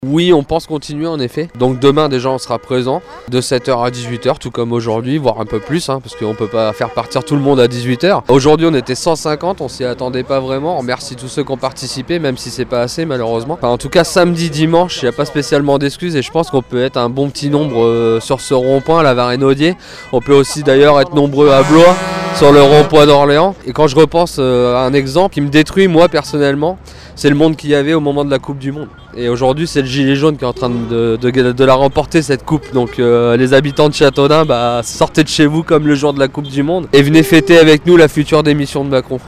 Oui, on pense continuer en effet. Donc demain déjà on sera présent de 7h à 18h, tout comme aujourd'hui, voire un peu plus, parce qu'on peut pas faire partir tout le monde à 18h. Aujourd'hui on était 150, on s'y attendait pas vraiment. On remercie tous ceux qui ont participé, même si c'est pas assez malheureusement. Enfin, en tout cas samedi, dimanche, il n'y a pas spécialement d'excuses et je pense qu'on peut être un bon petit nombre sur ce rond-point, la Varenaudier. On peut aussi d'ailleurs être nombreux à Blois, sur le rond-point d'Orléans. Et quand je repense à un exemple qui me détruit moi personnellement, c'est le monde qu'il y avait au moment de la Coupe du Monde. Et aujourd'hui c'est le gilet jaune qui est en train de la remporter cette coupe. Donc les habitants de Châteaudun, sortez de chez vous comme le jour de la Coupe du Monde et venez fêter avec nous la future démission de Macron.